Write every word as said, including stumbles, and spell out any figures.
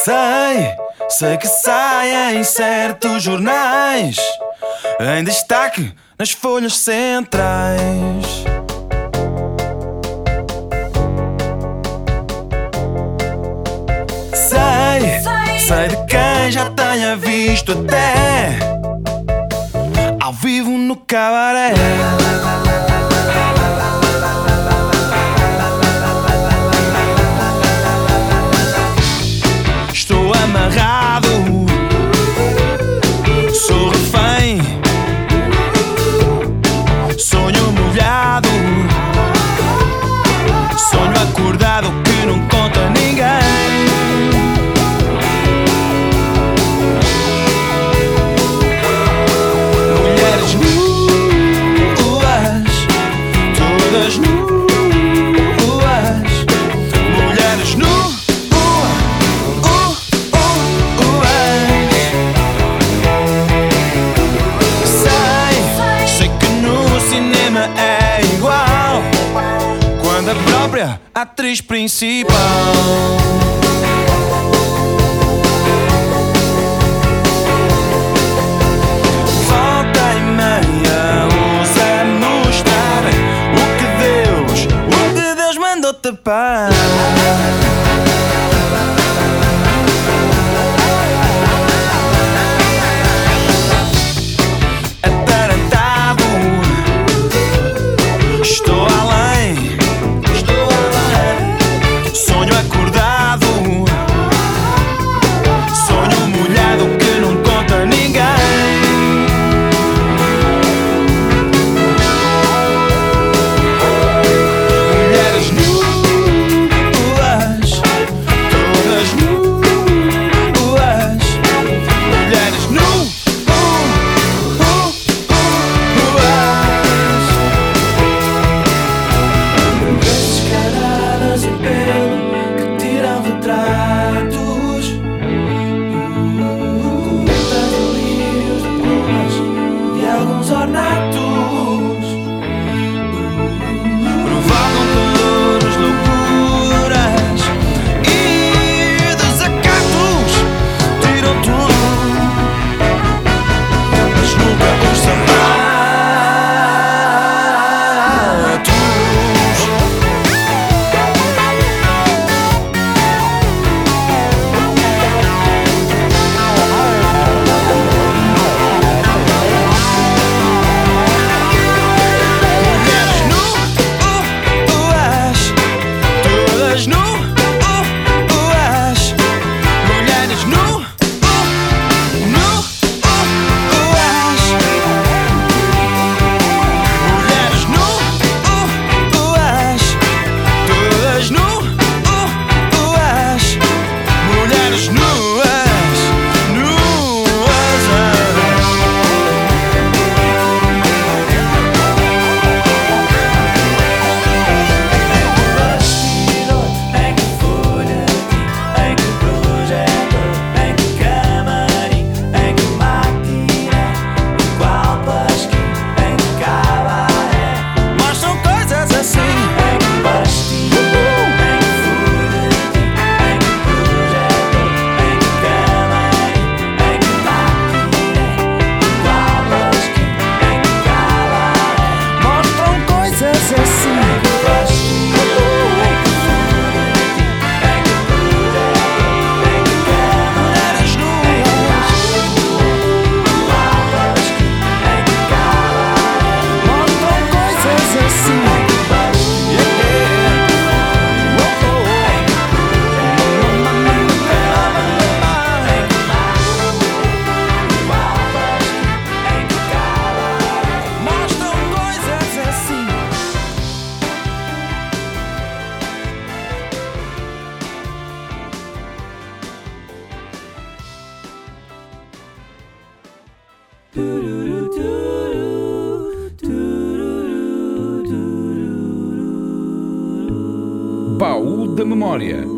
Sei, sei que sai em certos jornais, em destaque nas folhas centrais. Sei, sei de quem já tenha visto até ao vivo no cabaré. Estou amarrado, sou refém, sonho molhado, sonho acordado que não conta a ninguém. Mulheres nuas, todas nuas, mulheres nuas. É igual quando a própria atriz principal volta e meia ousa mostrar o que Deus, o que Deus mandou tapar. Estou além, estou além. Sonho acordado, sonho molhado que não conta a ninguém. Mulheres nuas, todas nuas, mulheres nuas. Baú da Memória.